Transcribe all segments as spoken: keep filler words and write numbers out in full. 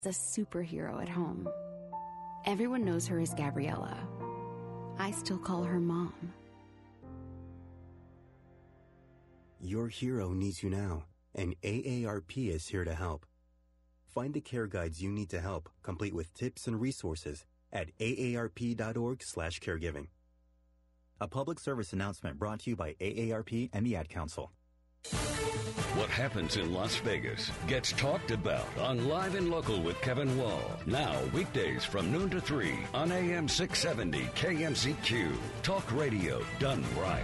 a superhero at home. Everyone knows her as Gabriella. I still call her Mom. Your hero needs you now, and A A R P is here to help. Find the care guides you need to help, complete with tips and resources at A A R P dot org slash caregiving. A public service announcement brought to you by A A R P and the Ad Council. What happens in Las Vegas gets talked about on Live and Local with Kevin Wall. Now, weekdays from noon to three on A M six seventy K M C Q. Talk radio done right.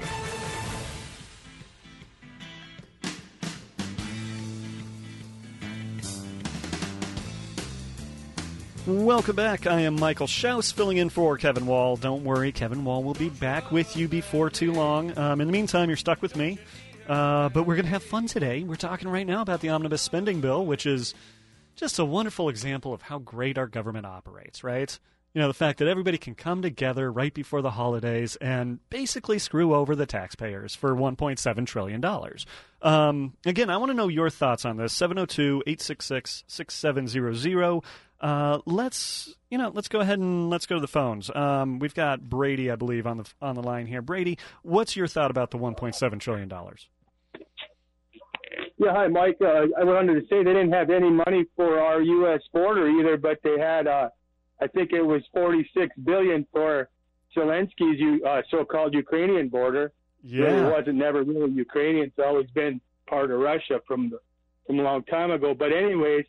Welcome back. I am Michael Schaus, filling in for Kevin Wall. Don't worry, Kevin Wall will be back with you before too long. Um, in the meantime, you're stuck with me. Uh, but we're going to have fun today. We're talking right now about the omnibus spending bill, which is just a wonderful example of how great our government operates, right? You know, the fact that everybody can come together right before the holidays and basically screw over the taxpayers for one point seven trillion dollars. Um, again, I want to know your thoughts on this. seven oh two, eight six six, six seven zero zero. Uh, let's, you know, let's go ahead and let's go to the phones. Um, we've got Brady, I believe, on the on the line here. Brady, what's your thought about the one point seven trillion dollars? Yeah, hi, Mike. Uh, I wanted to say they didn't have any money for our U S border either, but they had, uh, I think it was forty-six billion dollars for Zelensky's uh, so-called Ukrainian border. Yeah. Really wasn't never really Ukrainian. It's always been part of Russia from, the, from a long time ago. But anyways,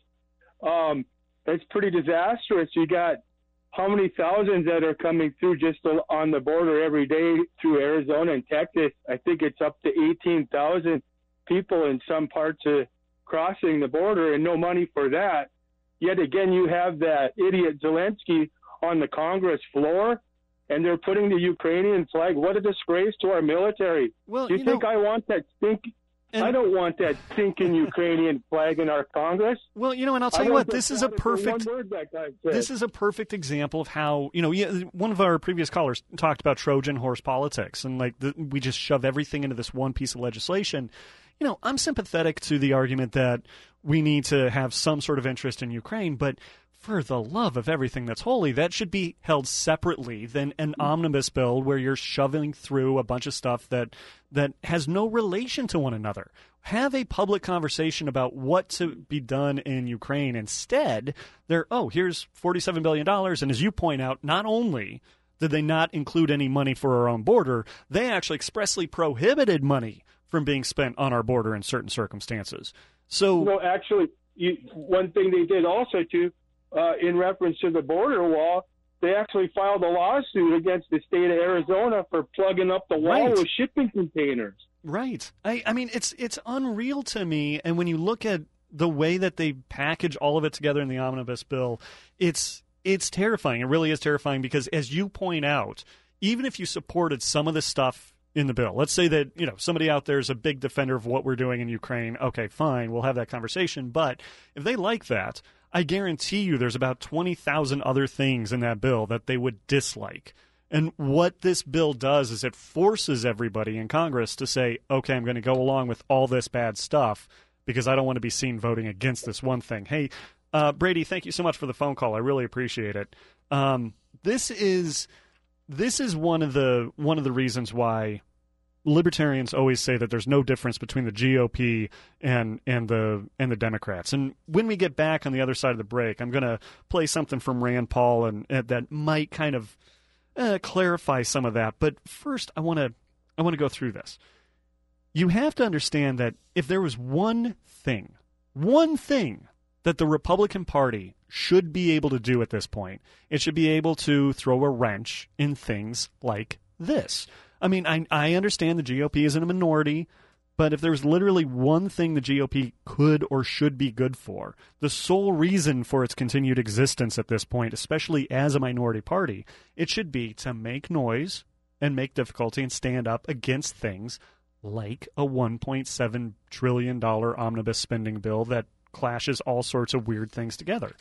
um, it's pretty disastrous. You got how many thousands that are coming through just on the border every day through Arizona and Texas. I think it's up to eighteen thousand people in some parts of crossing the border and no money for that. Yet again, you have that idiot Zelensky on the Congress floor, and they're putting the Ukrainian flag. What a disgrace to our military. Well, Do you, you think know, I want that stink? and, I don't want that stinking Ukrainian flag in our Congress. Well, you know, and I'll tell I you what, don't this is a stand for perfect one word that guy said. this is a perfect example of how, you know, yeah, one of our previous callers talked about Trojan horse politics, and like the, we just shove everything into this one piece of legislation. You know, I'm sympathetic to the argument that we need to have some sort of interest in Ukraine, but for the love of everything that's holy, that should be held separately than an omnibus bill where you're shoving through a bunch of stuff that that has no relation to one another. Have a public conversation about what to be done in Ukraine. Instead, they're, oh, here's forty-seven billion dollars, and as you point out, not only did they not include any money for our own border, they actually expressly prohibited money from being spent on our border in certain circumstances. So, no, actually, you, one thing they did also too, uh, in reference to the border wall, they actually filed a lawsuit against the state of Arizona for plugging up the wall Right. with shipping containers. right. I, I mean, it's it's unreal to me. And when you look at the way that they package all of it together in the omnibus bill, it's it's terrifying. It really is terrifying because, as you point out, even if you supported some of the stuff in the bill, let's say that, you know, somebody out there is a big defender of what we're doing in Ukraine. Okay, fine, we'll have that conversation. But if they like that, I guarantee you there's about twenty thousand other things in that bill that they would dislike. And what this bill does is it forces everybody in Congress to say, okay, I'm going to go along with all this bad stuff because I don't want to be seen voting against this one thing. Hey, uh, Brady, thank you so much for the phone call. I really appreciate it. Um, this is this is one of the one of the reasons why libertarians always say that there's no difference between the G O P and and the and the Democrats. And when we get back on the other side of the break, I'm going to play something from Rand Paul and, and that might kind of uh, clarify some of that. But first, I want to I want to go through this. You have to understand that if there was one thing, one thing that the Republican Party should be able to do at this point, it should be able to throw a wrench in things like this. I mean, I, I understand the G O P is in a minority, but if there's literally one thing the G O P could or should be good for, the sole reason for its continued existence at this point, especially as a minority party, it should be to make noise and make difficulty and stand up against things like a one point seven trillion dollars omnibus spending bill that clashes all sorts of weird things together.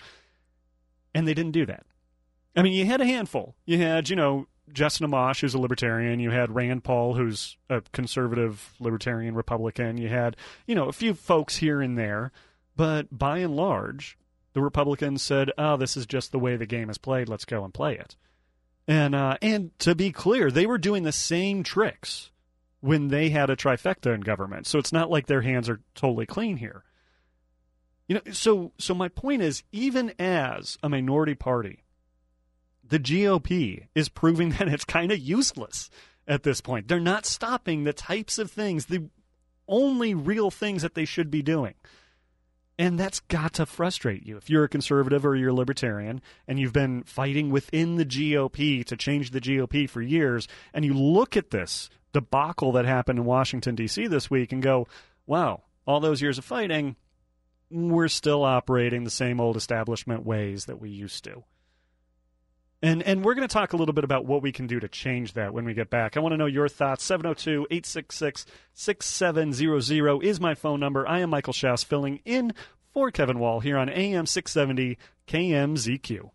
And they didn't do that. I mean, you had a handful. You had, you know, Justin Amash, who's a libertarian. You had Rand Paul, who's a conservative libertarian Republican. You had, you know, a few folks here and there. But by and large, the Republicans said, oh, this is just the way the game is played. Let's go and play it. And uh, and to be clear, they were doing the same tricks when they had a trifecta in government. So it's not like their hands are totally clean here. You know, so so my point is, even as a minority party, the G O P is proving that it's kind of useless at this point. They're not stopping the types of things, the only real things that they should be doing. And that's got to frustrate you. If you're a conservative or you're a libertarian and you've been fighting within the G O P to change the G O P for years, and you look at this debacle that happened in Washington, D C this week and go, wow, all those years of fighting, we're still operating the same old establishment ways that we used to. And and we're going to talk a little bit about what we can do to change that when we get back. I want to know your thoughts. seven oh two, eight six six, six seven zero zero is my phone number. I am Michael Schaus filling in for Kevin Wall here on A M six seventy K M Z Q.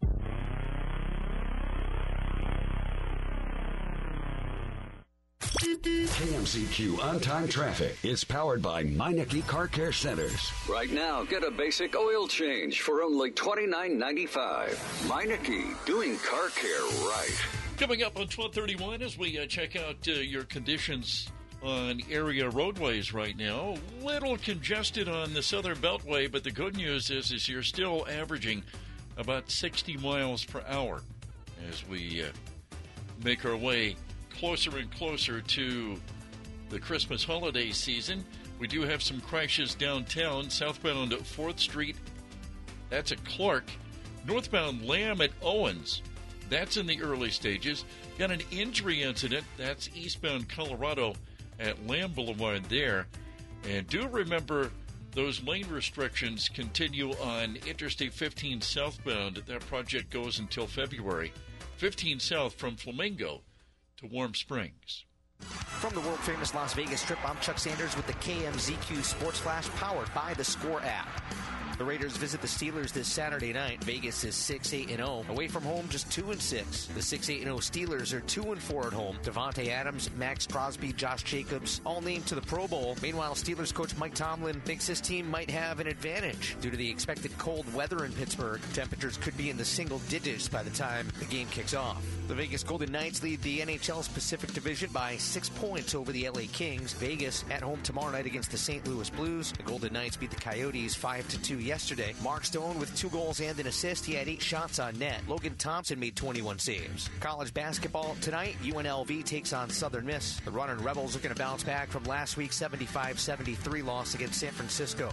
K M Z Q on-time traffic is powered by Meineke Car Care Centers. Right now, get a basic oil change for only twenty-nine ninety-five. Meineke, doing car care right. Coming up on twelve thirty-one as we uh, check out uh, your conditions on area roadways right now. Little congested on the Southern Beltway, but the good news is, is you're still averaging about sixty miles per hour as we uh, make our way closer and closer to the Christmas holiday season. We do have some crashes downtown, southbound at fourth Street. That's at Clark. Northbound Lamb at Owens. That's in the early stages. Got an injury incident. That's eastbound Colorado at Lamb Boulevard there. And do remember those lane restrictions continue on Interstate fifteen southbound. That project goes until February. fifteen south from Flamingo to Warm Springs. From the world-famous Las Vegas Strip, I'm Chuck Sanders with the K M Z Q Sports Flash powered by the Score app. The Raiders visit the Steelers this Saturday night. Vegas is six eight and oh. Away from home, just two and six. The six eight and oh Steelers are two and four at home. Devontae Adams, Max Crosby, Josh Jacobs, all named to the Pro Bowl. Meanwhile, Steelers coach Mike Tomlin thinks his team might have an advantage. Due to the expected cold weather in Pittsburgh, temperatures could be in the single digits by the time the game kicks off. The Vegas Golden Knights lead the N H L's Pacific Division by six points over the L A Kings. Vegas at home tomorrow night against the Saint Louis Blues. The Golden Knights beat the Coyotes five to two yesterday. Mark Stone with two goals and an assist. He had eight shots on net. Logan Thompson made twenty-one saves. College basketball tonight, U N L V takes on Southern Miss. The Runnin' Rebels looking to bounce back from last week's seventy-five seventy-three loss against San Francisco.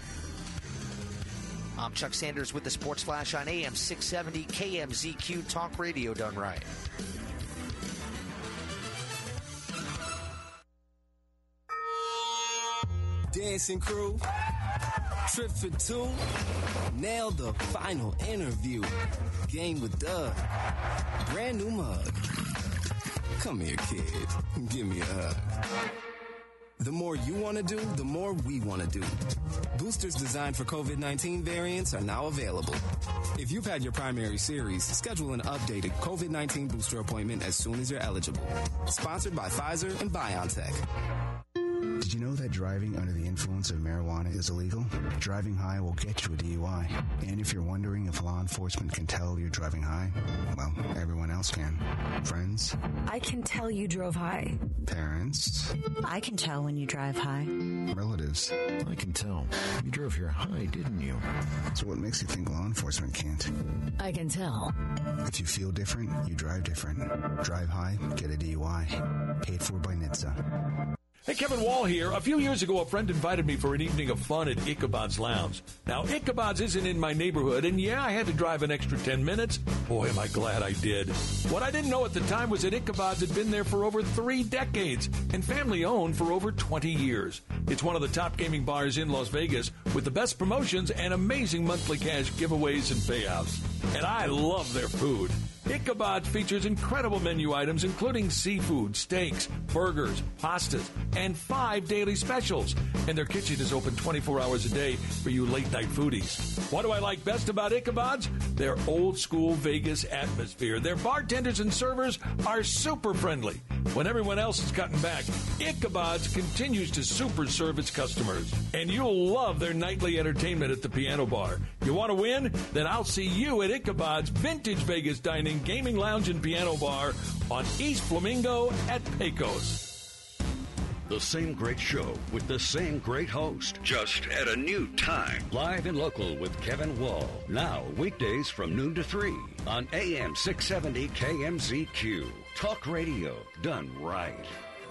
I'm Chuck Sanders with the Sports Flash on A M six seventy K M Z Q Talk Radio done right. Dancing crew, trip for two, nailed the final interview. Game with Doug, brand new mug. Come here, kid, give me a hug. The more you want to do, the more we want to do. Boosters designed for COVID nineteen variants are now available. If you've had your primary series, schedule an updated COVID nineteen booster appointment as soon as you're eligible. Sponsored by Pfizer and BioNTech. Did you know that driving under the influence of marijuana is illegal? Driving high will get you a D U I. And if you're wondering if law enforcement can tell you're driving high, well, everyone else can. Friends? I can tell you drove high. Parents? I can tell when you drive high. Relatives? I can tell. You drove here high, didn't you? So what makes you think law enforcement can't? I can tell. If you feel different, you drive different. Drive high, get a D U I. Paid for by N H T S A. Hey, Kevin Wall here. A few years ago, a friend invited me for an evening of fun at Ichabod's Lounge. Now, Ichabod's isn't in my neighborhood, and yeah, I had to drive an extra ten minutes. Boy, am I glad I did. What I didn't know at the time was that Ichabod's had been there for over three decades and family-owned for over twenty years. It's one of the top gaming bars in Las Vegas with the best promotions and amazing monthly cash giveaways and payouts. And I love their food. Ichabod's features incredible menu items including seafood, steaks, burgers, pastas, and five daily specials. And their kitchen is open twenty-four hours a day for you late-night foodies. What do I like best about Ichabod's? Their old-school Vegas atmosphere. Their bartenders and servers are super friendly. When everyone else is cutting back, Ichabod's continues to super serve its customers. And you'll love their nightly entertainment at the piano bar. You want to win? Then I'll see you at Ichabod's Vintage Vegas Dining, Gaming Lounge, and Piano Bar on East Flamingo at Pecos. The same great show with the same great host, just at a new time. Live and local with Kevin Wall. Now, weekdays from noon to three on A M six seventy K M Z Q. Talk radio done right.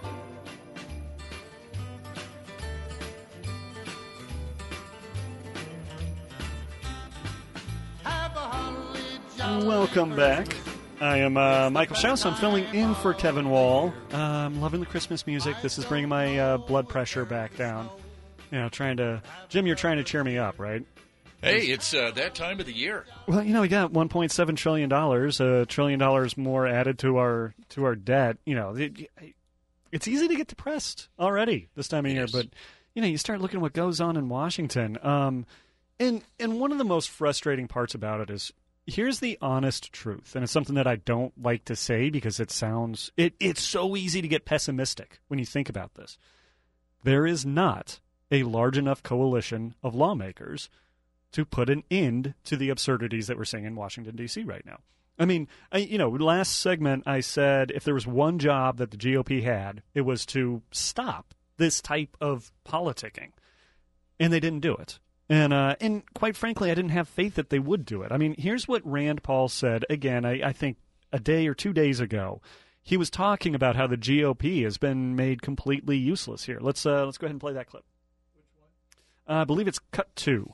Welcome back. I am uh, Michael Schaus. I'm filling in for Kevin Wall. Uh, I'm loving the Christmas music. This is bringing my uh, blood pressure back down. You know, trying to... Jim, you're trying to cheer me up, right? Hey, it's uh, that time of the year. Well, you know, we got one point seven trillion dollars, a trillion dollars more added to our to our debt. You know, it, it's easy to get depressed already this time of year, but, you know, you start looking at what goes on in Washington. Um, and and one of the most frustrating parts about it is, here's the honest truth, and it's something that I don't like to say because it sounds it, it's so easy to get pessimistic when you think about this. There is not a large enough coalition of lawmakers to put an end to the absurdities that we're seeing in Washington, D C right now. I mean, I, you know, last segment I said if there was one job that the G O P had, it was to stop this type of politicking, and they didn't do it. And uh, and quite frankly, I didn't have faith that they would do it. I mean, here's what Rand Paul said, again, I, I think a day or two days ago. He was talking about how the G O P has been made completely useless here. Let's uh, let's go ahead and play that clip. Which one? Uh, I believe it's cut two.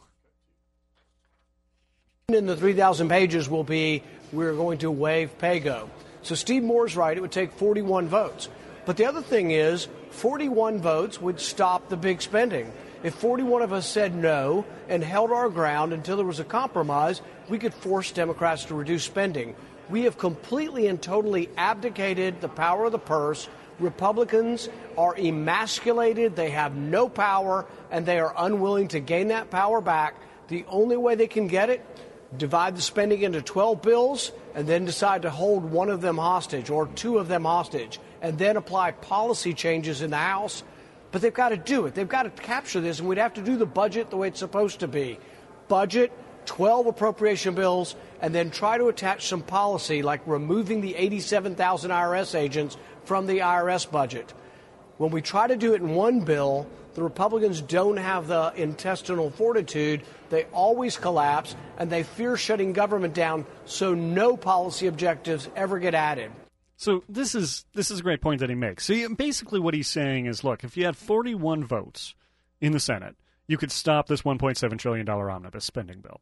In the three thousand pages will be, we're going to waive PAYGO. So Steve Moore's right, it would take forty-one votes. But the other thing is, forty-one votes would stop the big spending. If forty-one of us said no and held our ground until there was a compromise, we could force Democrats to reduce spending. We have completely and totally abdicated the power of the purse. Republicans are emasculated, they have no power, and they are unwilling to gain that power back. The only way they can get it, divide the spending into twelve bills and then decide to hold one of them hostage or two of them hostage and then apply policy changes in the House. But they've got to do it. They've got to capture this, and we'd have to do the budget the way it's supposed to be. Budget, twelve appropriation bills, and then try to attach some policy like removing the eighty-seven thousand I R S agents from the I R S budget. When we try to do it in one bill, the Republicans don't have the intestinal fortitude. They always collapse, and they fear shutting government down, so no policy objectives ever get added. So this is this is a great point that he makes. So he, basically what he's saying is, look, if you had forty-one votes in the Senate, you could stop this one point seven trillion dollars omnibus spending bill.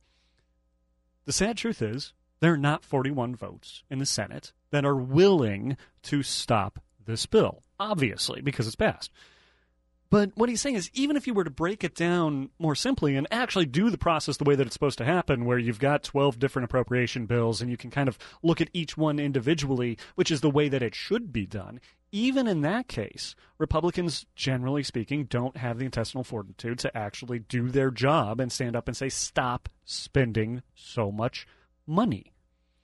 The sad truth is there are not forty-one votes in the Senate that are willing to stop this bill, obviously, because it's passed. But what he's saying is, even if you were to break it down more simply and actually do the process the way that it's supposed to happen, where you've got twelve different appropriation bills and you can kind of look at each one individually, which is the way that it should be done, even in that case, Republicans, generally speaking, don't have the intestinal fortitude to actually do their job and stand up and say, stop spending so much money.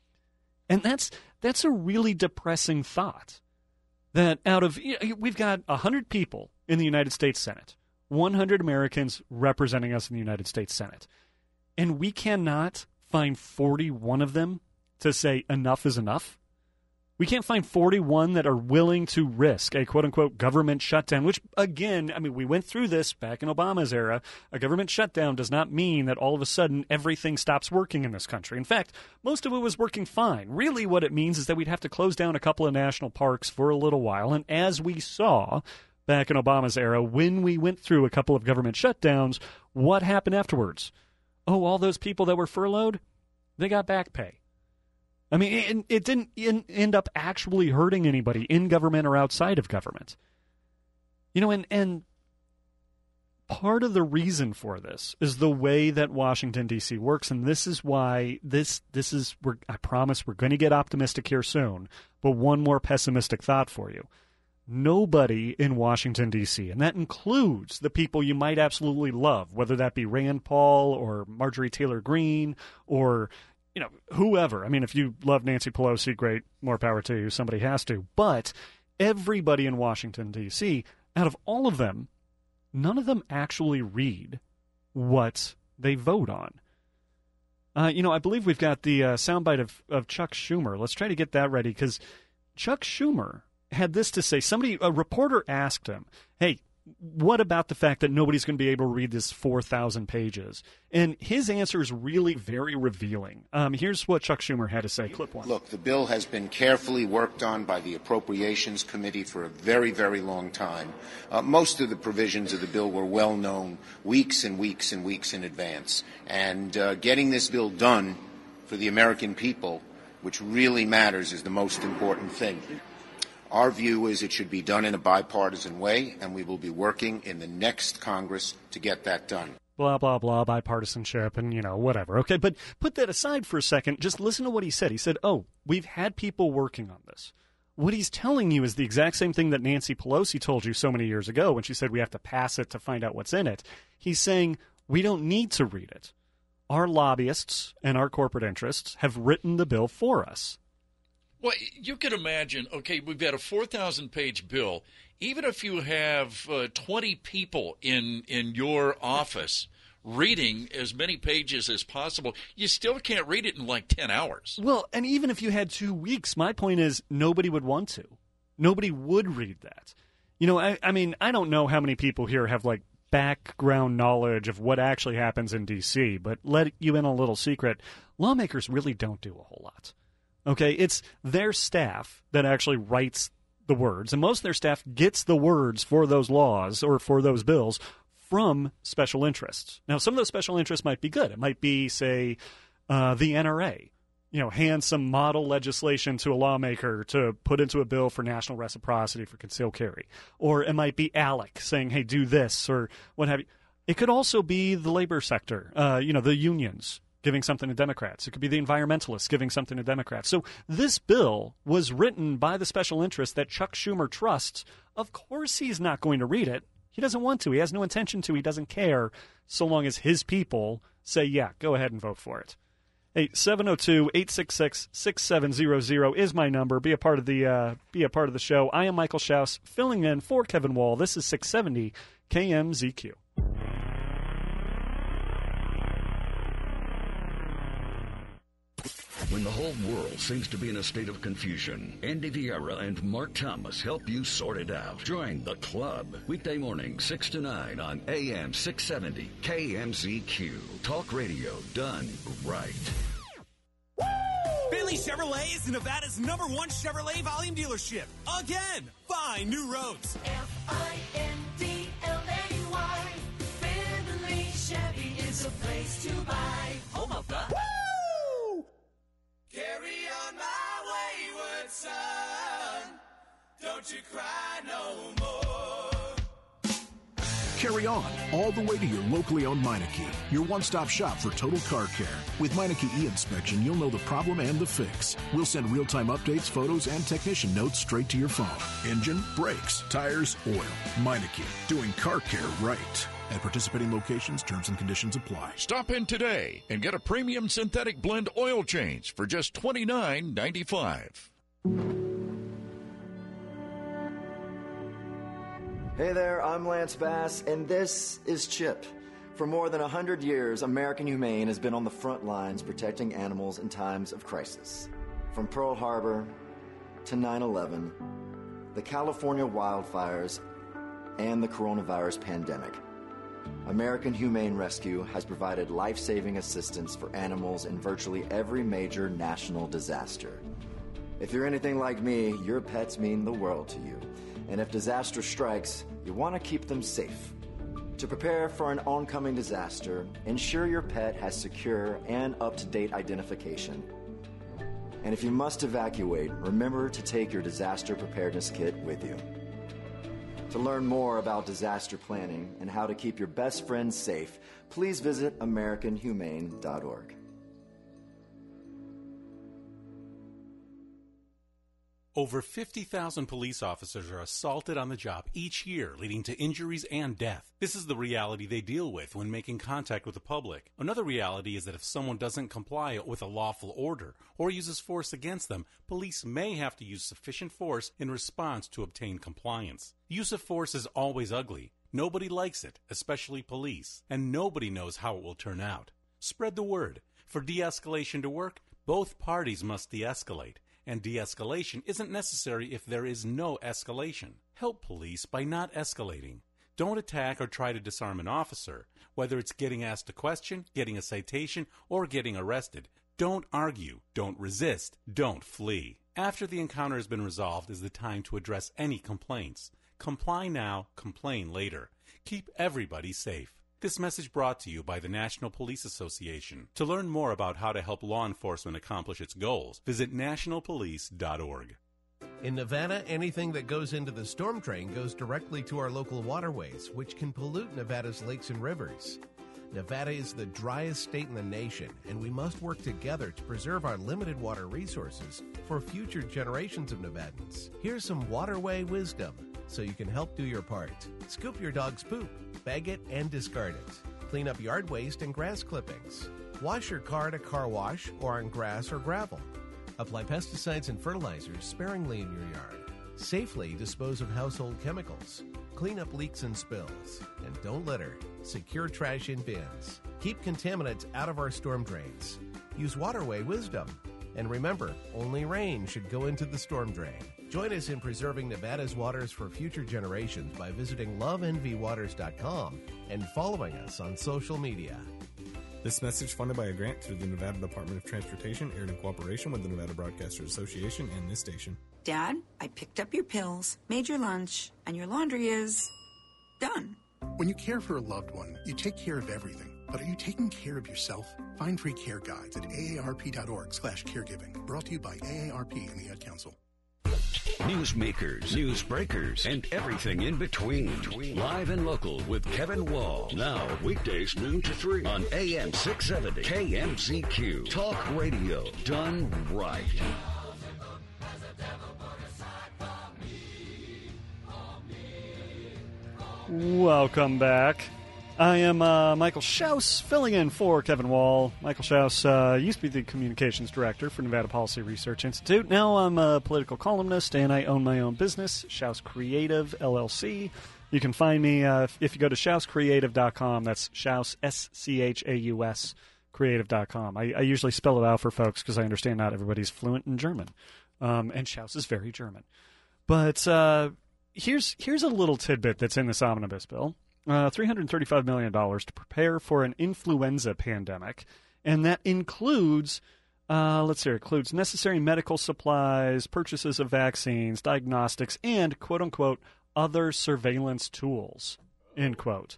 And that's that's a really depressing thought. That out of, we've got one hundred people in the United States Senate, one hundred Americans representing us in the United States Senate, and we cannot find forty-one of them to say enough is enough. We can't find forty-one that are willing to risk a quote-unquote government shutdown, which, again, I mean, we went through this back in Obama's era. A government shutdown does not mean that all of a sudden everything stops working in this country. In fact, most of it was working fine. Really what it means is that we'd have to close down a couple of national parks for a little while, and as we saw back in Obama's era, when we went through a couple of government shutdowns, what happened afterwards? Oh, all those people that were furloughed, they got back pay. I mean, it, it didn't in, end up actually hurting anybody in government or outside of government. You know, and, and part of the reason for this is the way that Washington, D C works, and this is why this this is, we're, I promise we're going to get optimistic here soon, but one more pessimistic thought for you. Nobody in Washington, D C, and that includes the people you might absolutely love, whether that be Rand Paul or Marjorie Taylor Greene or, you know, whoever. I mean, if you love Nancy Pelosi, great, more power to you, somebody has to. But everybody in Washington, D C, out of all of them, none of them actually read what they vote on. Uh, you know, I believe we've got the uh, soundbite of, of Chuck Schumer. Let's try to get that ready, because Chuck Schumer had this to say. Somebody, a reporter asked him, hey, what about the fact that nobody's going to be able to read this four thousand pages? And his answer is really very revealing. Um, here's what Chuck Schumer had to say. Clip one. Look, the bill has been carefully worked on by the Appropriations Committee for a very, very long time. Uh, most of the provisions of the bill were well known weeks and weeks and weeks in advance. And uh, getting this bill done for the American people, which really matters, is the most important thing. Our view is it should be done in a bipartisan way, and we will be working in the next Congress to get that done. Blah, blah, blah, bipartisanship and, you know, whatever. Okay, but put that aside for a second. Just listen to what he said. He said, oh, we've had people working on this. What he's telling you is the exact same thing that Nancy Pelosi told you so many years ago when she said we have to pass it to find out what's in it. He's saying we don't need to read it. Our lobbyists and our corporate interests have written the bill for us. Well, you could imagine, okay, we've got a four thousand page bill. Even if you have uh, twenty people in, in your office reading as many pages as possible, you still can't read it in like ten hours. Well, and even if you had two weeks, my point is nobody would want to. Nobody would read that. You know, I, I mean, I don't know how many people here have, like, background knowledge of what actually happens in D C, but let you in a little secret. Lawmakers really don't do a whole lot. Okay, it's their staff that actually writes the words, and most of their staff gets the words for those laws or for those bills from special interests. Now, some of those special interests might be good. It might be, say, uh, the N R A, you know, hand some model legislation to a lawmaker to put into a bill for national reciprocity for concealed carry. Or it might be ALEC saying, hey, do this or what have you. It could also be the labor sector, uh, you know, the unions giving something to Democrats. It could be the environmentalists giving something to Democrats. So this bill was written by the special interest that Chuck Schumer trusts. Of course he's not going to read it. He doesn't want to. He has no intention to. He doesn't care so long as his people say, yeah, go ahead and vote for it. Hey, seven oh two, eight six six, six seven zero zero is my number. Be a part of the uh, be a part of the show. I am Michael Schaus, filling in for Kevin Wall. This is six seventy K M Z Q. When the whole world seems to be in a state of confusion, Andy Vieira and Mark Thomas help you sort it out. Join the club. Weekday morning, six to nine on A M six seventy K M Z Q. Talk radio done right. Finley Chevrolet is Nevada's number one Chevrolet volume dealership. Again, find new roads. F I N D L A Y. Finley Chevy is a place to buy. Home of the... Woo! Carry on my wayward son. Don't you cry no more. Carry on all the way to your locally owned Meineke, your one-stop shop for total car care. With Meineke e-inspection, you'll know the problem and the fix. We'll send real-time updates, photos, and technician notes straight to your phone. Engine, brakes, tires, oil. Meineke, doing car care right. At participating locations, terms and conditions apply. Stop in today and get a premium synthetic blend oil change for just twenty-nine ninety-five. Hey there, I'm Lance Bass, and this is Chip. For more than one hundred years, American Humane has been on the front lines protecting animals in times of crisis. From Pearl Harbor to nine eleven, the California wildfires, and the coronavirus pandemic, American Humane Rescue has provided life-saving assistance for animals in virtually every major national disaster. If you're anything like me, your pets mean the world to you. And if disaster strikes, you want to keep them safe. To prepare for an oncoming disaster, ensure your pet has secure and up-to-date identification. And if you must evacuate, remember to take your disaster preparedness kit with you. To learn more about disaster planning and how to keep your best friends safe, please visit American Humane dot org. Over fifty thousand police officers are assaulted on the job each year, leading to injuries and death. This is the reality they deal with when making contact with the public. Another reality is that if someone doesn't comply with a lawful order or uses force against them, police may have to use sufficient force in response to obtain compliance. Use of force is always ugly. Nobody likes it, especially police, and nobody knows how it will turn out. Spread the word. For de-escalation to work, both parties must de-escalate. And de-escalation isn't necessary if there is no escalation. Help police by not escalating. Don't attack or try to disarm an officer, whether it's getting asked a question, getting a citation, or getting arrested. Don't argue, don't resist, don't flee. After the encounter has been resolved is the time to address any complaints. Comply now, complain later. Keep everybody safe. This message brought to you by the National Police Association. To learn more about how to help law enforcement accomplish its goals, visit national police dot org. In Nevada, anything that goes into the storm drain goes directly to our local waterways, which can pollute Nevada's lakes and rivers. Nevada is the driest state in the nation, and we must work together to preserve our limited water resources for future generations of Nevadans. Here's some waterway wisdom so you can help do your part. Scoop your dog's poop, bag it, and discard it. Clean up yard waste and grass clippings. Wash your car at a car wash or on grass or gravel. Apply pesticides and fertilizers sparingly in your yard. Safely dispose of household chemicals. Clean up leaks and spills. And don't litter. Secure trash in bins. Keep contaminants out of our storm drains. Use waterway wisdom. And remember, only rain should go into the storm drain. Join us in preserving Nevada's waters for future generations by visiting love n v waters dot com and following us on social media. This message funded by a grant through the Nevada Department of Transportation, aired in cooperation with the Nevada Broadcasters Association and this station. Dad, I picked up your pills, made your lunch, and your laundry is done. When you care for a loved one, you take care of everything. But are you taking care of yourself? Find free care guides at A A R P dot org slash caregiving. Brought to you by A A R P and the Ad Council. Newsmakers, news breakers, and everything in between. Live and local with Kevin Wall. Now, weekdays noon to three on A M six seventy K M Z Q. Talk radio done right. Welcome back. I am uh, Michael Schaus, filling in for Kevin Wall. Michael Schaus uh, used to be the communications director for Nevada Policy Research Institute. Now I'm a political columnist, and I own my own business, Schaus Creative, L L C. You can find me uh, if, if you go to schaus creative dot com. That's Schaus, S C H A U S, creative dot com. I, I usually spell it out for folks because I understand not everybody's fluent in German. Um, and Schaus is very German. But uh, here's here's a little tidbit that's in this omnibus bill. Uh, three hundred thirty-five million dollars to prepare for an influenza pandemic, and that includes, uh, let's see, includes necessary medical supplies, purchases of vaccines, diagnostics, and, quote-unquote, other surveillance tools, end quote.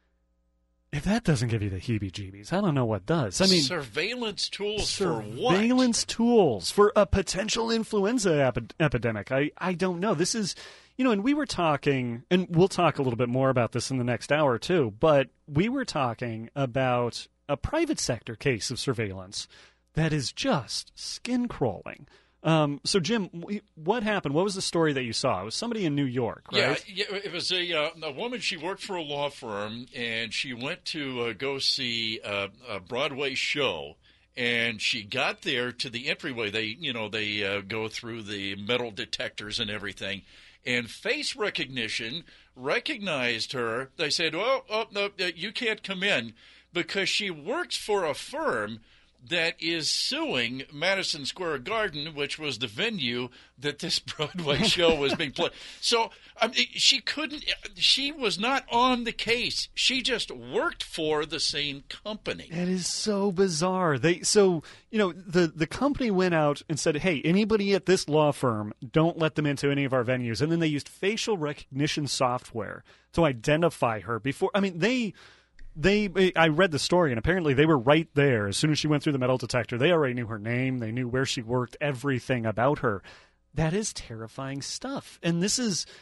If that doesn't give you the heebie-jeebies, I don't know what does. I mean, surveillance tools for what? Surveillance tools for a potential influenza epi- epidemic. I, I don't know. This is... You know, and we were talking, and we'll talk a little bit more about this in the next hour, too, but we were talking about a private sector case of surveillance that is just skin-crawling. Um, so, Jim, what happened? What was the story that you saw? It was somebody in New York, right? Yeah, yeah it was a, uh, a woman. She worked for a law firm, and she went to uh, go see a, a Broadway show. And she got there to the entryway. They, you know, they uh, go through the metal detectors and everything. And face recognition recognized her. They said, oh, oh, no, you can't come in because she works for a firm that is suing Madison Square Garden, which was the venue that this Broadway show was being played. So I mean, she couldn't – she was not on the case. She just worked for the same company. It is so bizarre. They So, you know, the, the company went out and said, hey, anybody at this law firm, don't let them into any of our venues. And then they used facial recognition software to identify her before – I mean, they – They, I read the story, and apparently they were right there. As soon as she went through the metal detector, they already knew her name. They knew where she worked, everything about her. That is terrifying stuff. And this is,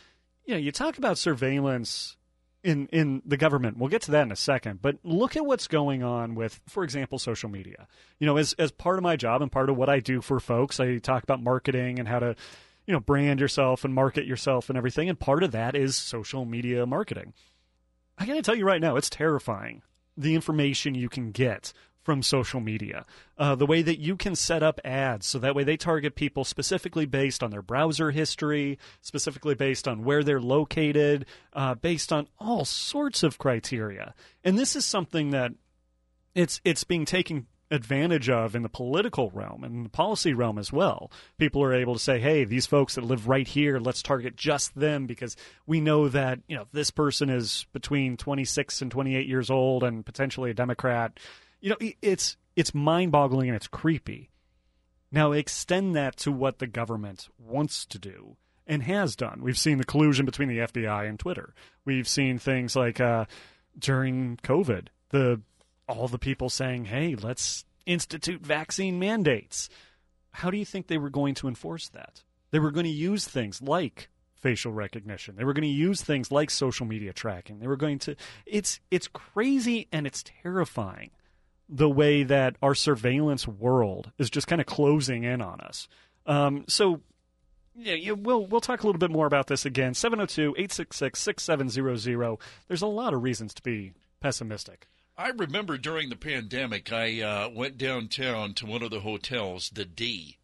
you know, you talk about surveillance in in the government. We'll get to that in a second. But look at what's going on with, for example, social media. You know, as as part of my job and part of what I do for folks, I talk about marketing and how to, you know, brand yourself and market yourself and everything. And part of that is social media marketing. I got to tell you right now, it's terrifying, the information you can get from social media, uh, the way that you can set up ads so that way they target people specifically based on their browser history, specifically based on where they're located, uh, based on all sorts of criteria. And this is something that it's it's being taken advantage of in the political realm and the policy realm as well. People are able to say, hey, these folks that live right here, let's target just them because we know that, you know, this person is between twenty-six and twenty-eight years old and potentially a Democrat. You know, it's it's mind-boggling and it's creepy. Now, extend that to what the government wants to do and has done. We've seen the collusion between the F B I and Twitter. We've seen things like uh, during COVID, the all the people saying, hey, let's institute vaccine mandates. How do you think they were going to enforce that? They were going to use things like facial recognition. They were going to use things like social media tracking. They were going to – it's it's crazy and it's terrifying, the way that our surveillance world is just kind of closing in on us. Um, so, yeah, you, we'll we'll talk a little bit more about this again. seven oh two, eight six six, six seven zero zero. There's a lot of reasons to be pessimistic. I remember during the pandemic, I uh, went downtown to one of the hotels, the D,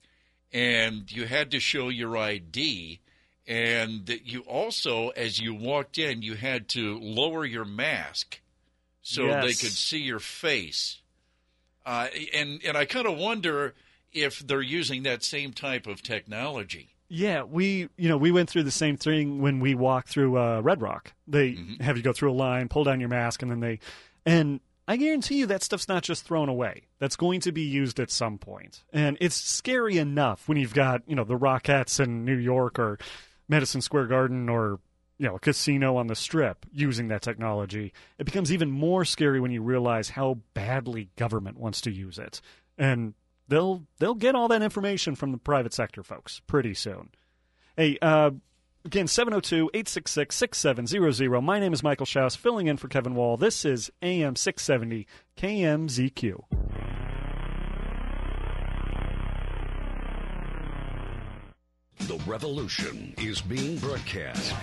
and you had to show your I D, and that you also, as you walked in, you had to lower your mask so Yes. they could see your face. Uh, and, and I kind of wonder if they're using that same type of technology. Yeah, we you know we went through the same thing when we walked through uh, Red Rock. They Mm-hmm. have you go through a line, pull down your mask, and then they and I guarantee you that stuff's not just thrown away. That's going to be used at some point, and it's scary enough when you've got you know the Rockettes in New York or Madison Square Garden or you know a casino on the Strip using that technology. It becomes even more scary when you realize how badly government wants to use it, and they'll they'll get all that information from the private sector folks pretty soon. Hey, uh, again, seven oh two, eight six six, six seven zero zero. My name is Michael Schaus, filling in for Kevin Wall. This is A M six seventy K M Z Q. The revolution is being broadcast.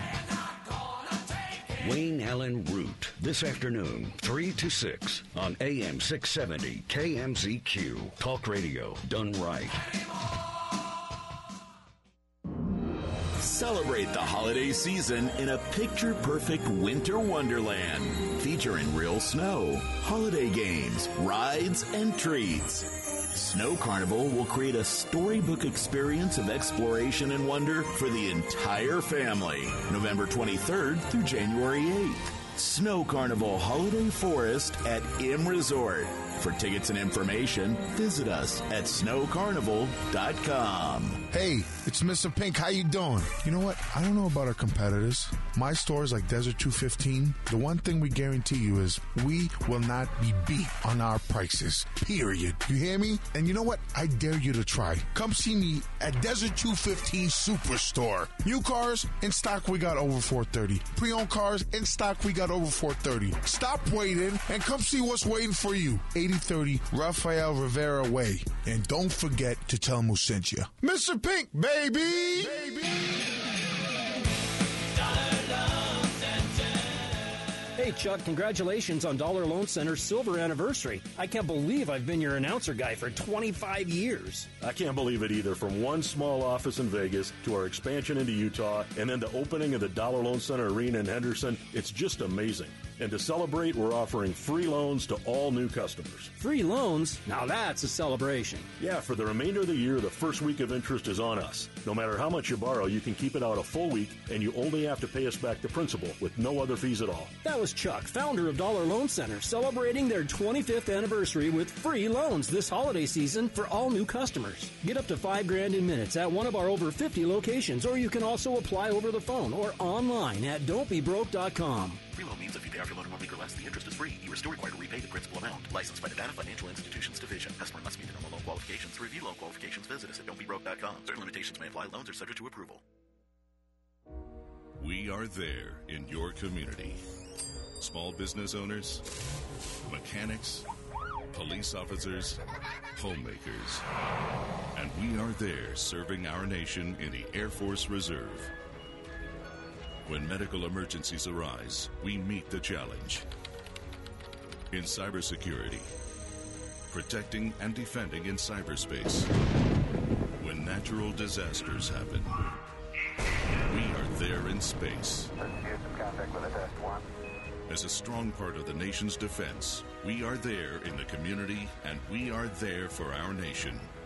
Wayne Allen Root, this afternoon, three to six on A M six seventy K M Z Q. Talk radio done right. Celebrate the holiday season in a picture-perfect winter wonderland, featuring real snow, holiday games, rides, and treats. Snow Carnival will create a storybook experience of exploration and wonder for the entire family, November twenty-third through January eighth. Snow Carnival Holiday Forest at M Resort. For tickets and information, visit us at snow carnival dot com. Hey, it's Mister Pink. How you doing? You know what? I don't know about our competitors. My stores like Desert two fifteen, the one thing we guarantee you is we will not be beat on our prices. Period. You hear me? And you know what? I dare you to try. Come see me at Desert two fifteen Superstore. New cars in stock, we got over four thirty. Pre-owned cars in stock, we got over four thirty. Stop waiting and come see what's waiting for you. eighty thirty Rafael Rivera Way. And don't forget to tell them who sent you. Mister Pink, baby! Baby! Hey, Chuck, congratulations on Dollar Loan Center's silver anniversary. I can't believe I've been your announcer guy for twenty-five years. I can't believe it either. From one small office in Vegas to our expansion into Utah and then the opening of the Dollar Loan Center Arena in Henderson, it's just amazing. And to celebrate, we're offering free loans to all new customers. Free loans? Now that's a celebration. Yeah, for the remainder of the year, the first week of interest is on us. No matter how much you borrow, you can keep it out a full week, and you only have to pay us back the principal with no other fees at all. That was Chuck, founder of Dollar Loan Center, celebrating their twenty-fifth anniversary with free loans this holiday season for all new customers. Get up to five grand in minutes at one of our over fifty locations, or you can also apply over the phone or online at don't be broke dot com. Free loan means if you pay off your loan in one week or less, the interest is free. You are still required to repay the principal amount. Licensed by Nevada Financial Institutions Division. Customer must meet the normal loan qualifications. To review loan qualifications, visit us at don't be broke dot com. Certain limitations may apply. Loans are subject to approval. We are there in your community. Small business owners, mechanics, police officers, homemakers. And we are there serving our nation in the Air Force Reserve. When medical emergencies arise, we meet the challenge. In cybersecurity, protecting and defending in cyberspace. When natural disasters happen, we are there in space. As a strong part of the nation's defense, we are there in the community, and we are there for our nation